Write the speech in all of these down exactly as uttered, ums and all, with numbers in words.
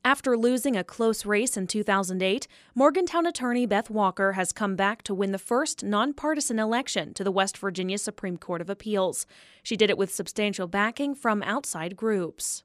After losing a close race in two thousand eight, Morgantown attorney Beth Walker has come back to win the first nonpartisan election to the West Virginia Supreme Court of Appeals. She did it with substantial backing from outside groups.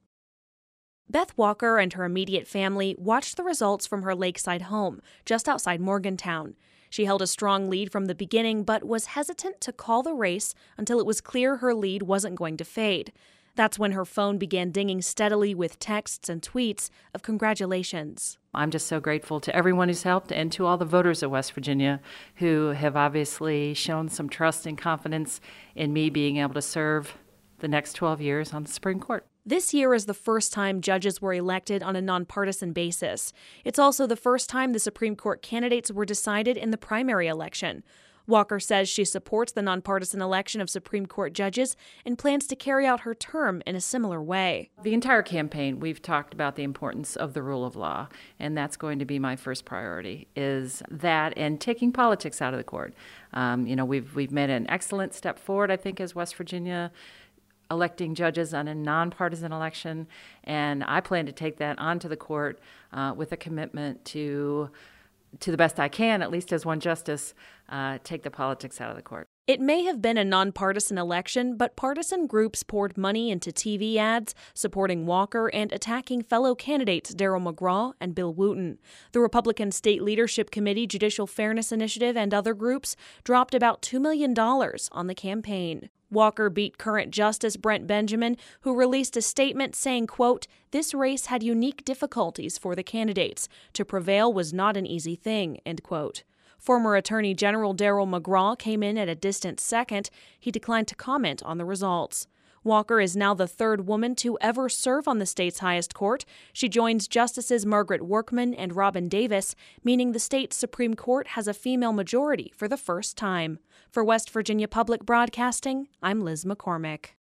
Beth Walker and her immediate family watched the results from her lakeside home, just outside Morgantown. She held a strong lead from the beginning, but was hesitant to call the race until it was clear her lead wasn't going to fade. That's when her phone began dinging steadily with texts and tweets of congratulations. I'm just so grateful to everyone who's helped and to all the voters of West Virginia who have obviously shown some trust and confidence in me being able to serve the next twelve years on the Supreme Court. This year is the first time judges were elected on a nonpartisan basis. It's also the first time the Supreme Court candidates were decided in the primary election. Walker says she supports the nonpartisan election of Supreme Court judges and plans to carry out her term in a similar way. The entire campaign, we've talked about the importance of the rule of law, and that's going to be my first priority, is that and taking politics out of the court. Um, you know, we've we've made an excellent step forward, I think, as West Virginia, electing judges on a nonpartisan election, and I plan to take that onto the court uh, with a commitment to to the best I can, at least as one justice, uh, take the politics out of the court. It may have been a nonpartisan election, but partisan groups poured money into T V ads supporting Walker and attacking fellow candidates Darrell McGraw and Bill Wooten. The Republican State Leadership Committee Judicial Fairness Initiative and other groups dropped about two million dollars on the campaign. Walker beat current Justice Brent Benjamin, who released a statement saying, quote, "This race had unique difficulties for the candidates. To prevail was not an easy thing," end quote. Former Attorney General Darrell McGraw came in at a distant second. He declined to comment on the results. Walker is now the third woman to ever serve on the state's highest court. She joins Justices Margaret Workman and Robin Davis, meaning the state's Supreme Court has a female majority for the first time. For West Virginia Public Broadcasting, I'm Liz McCormick.